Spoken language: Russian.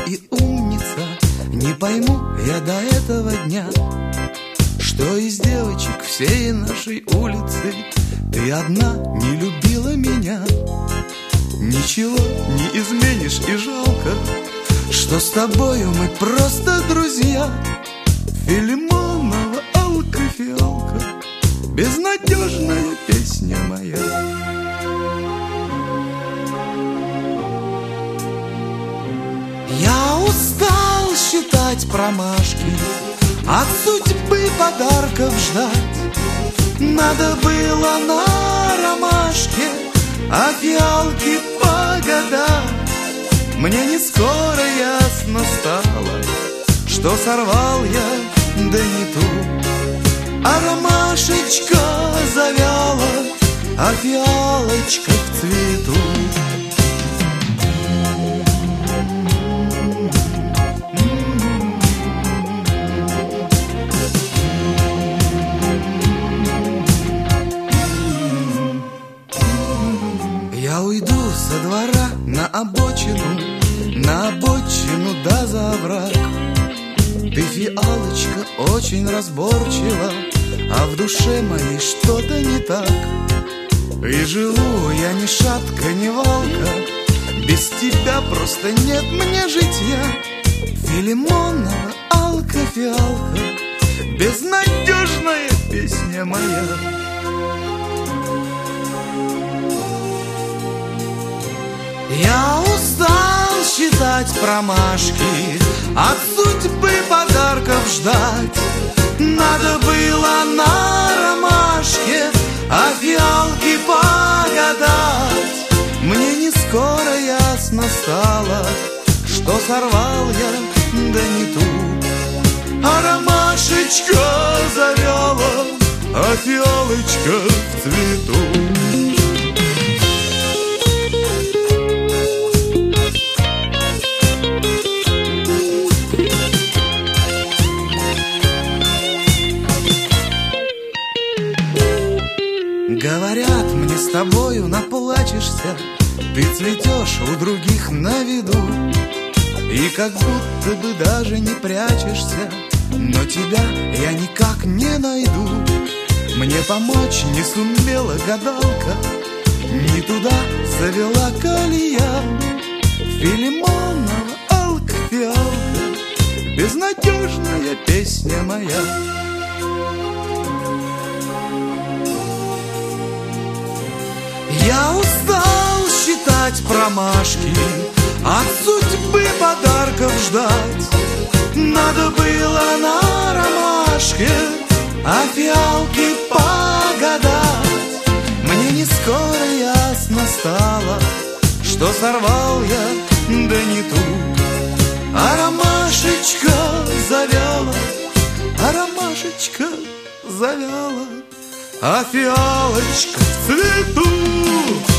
и умница. Не пойму я до этого дня, что из девочек всей нашей улицы ты одна не любила меня. Ничего не изменишь и жалко, что с тобою мы просто друзья. Филимонова, алка, фиалка, безнадежная песня моя. Я устал считать промашки, от судьбы подарков ждать. Надо было на ромашке, а фиалки погадать. Мне не скоро ясно стало, что сорвал я, да не ту. А ромашечка завяла, а фиалочка в цвету. Я уйду со двора на обочину да за овраг. Ты, фиалочка, очень разборчива, а в душе моей что-то не так. И живу я ни шатка, ни валка, без тебя просто нет мне житья. Филимонова, алка, фиалка, безнадежная песня моя. Я устал считать промашки, от судьбы подарков ждать. Надо было на ромашке, а фиалки погадать. Мне не скоро ясно стало, что сорвал я, да не ту. А ромашечка завяла, а фиалочка в цвету. Говорят мне, с тобою наплачешься, ты цветешь у других на виду, и как будто бы даже не прячешься, но тебя я никак не найду. Мне помочь не сумела гадалка, не туда завела колея. Филимонова, алка, фиалка, безнадежная песня моя. Я устал считать промашки, от судьбы подарков ждать. Надо было на ромашке, а фиалки погадать. Мне не скоро ясно стало, что сорвал я, да не ту. А ромашечка завяла, а ромашечка завяла, а фиалочка в цвету.